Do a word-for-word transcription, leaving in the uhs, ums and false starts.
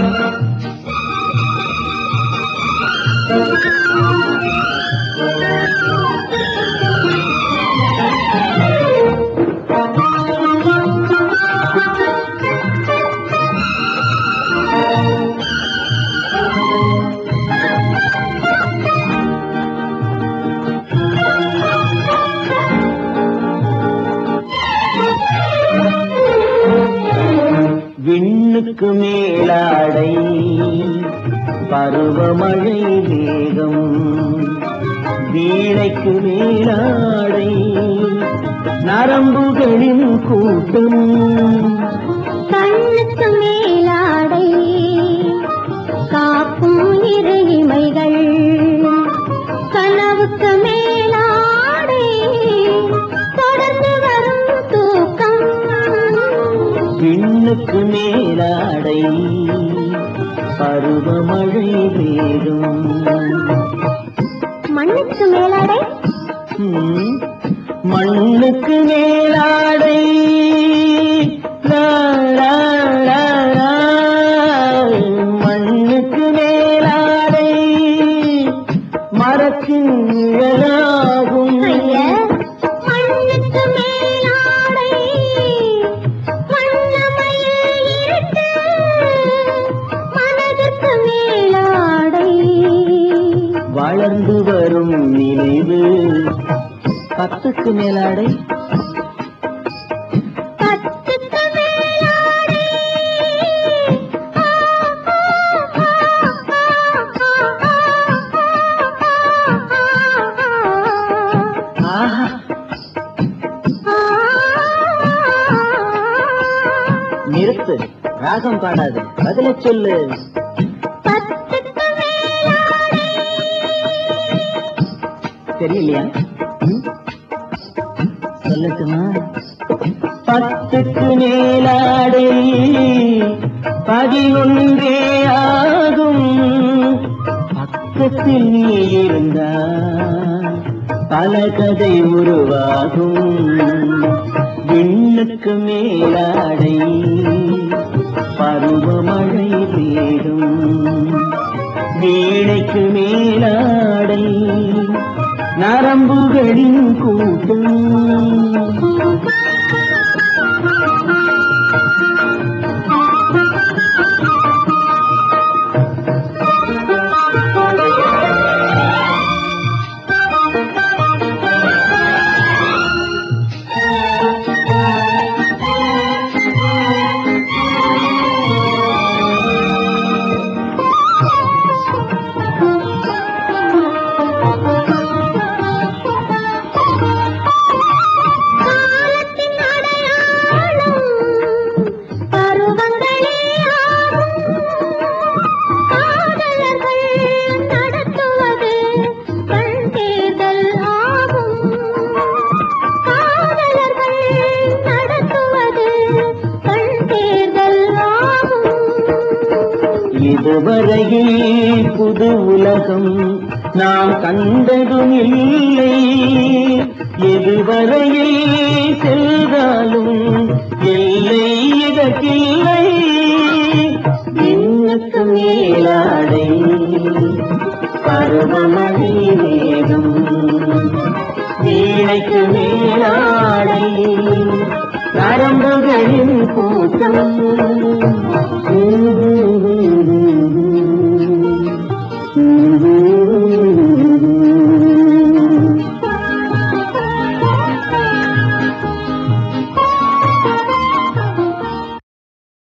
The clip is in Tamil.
விண்ணுக்கு மேலாடை பருவமழை வேகம், வீணைக்கு மேலாடை நரம்புகளின் கூட்டம். கண்ணுக்கு மேலாடை காக்கும் இறைமைகள், கனவுக்கு மேலாடை தொடர்ந்து வரும் தூக்கம். விண்ணுக்கு மேலாடை பருவமழை வேகம், மண்ணுக்கு மேலாடை மண்ணுக்கு மேலாடை மண்ணுக்கு மேலாடை மரத்தின் நிழலாகும். மண்ணுக்கு மேலாடை வண்ணமயில் இருட்டு, மனதுக்கு மேலாடை வளர்ந்து வரும் நினைவு. பத்துக்கு மேலாடை பத்துக்கு மேலாடை ஆஹா நிறுத்து, ராகம் பாடாது, பதில சொல்லு. பத்துக்கு மேலாடை தெரியலையா? சொல்லட்டுமா? பத்துக்கு மேலாடை பதினொன்றே ஆகும். பக்கத்தில் நீ இருந்தால் பல கதை உருவாகும். விண்ணுக்கு மேலாடை பருவமழை வேகம், வீணைக்கு மேலாடை நரம்புகளின் கூட்டம். இதுவரையில் புது உலகம் நாம் கண்டதும் இல்லை. எதுவரையில் சென்றாலும் எல்லை இதற்கில்லை. விண்ணுக்கு மேலாடை பருவமழை வேகம், வீணைக்கு மேலாடை நரம்புகளின் கூட்டம்.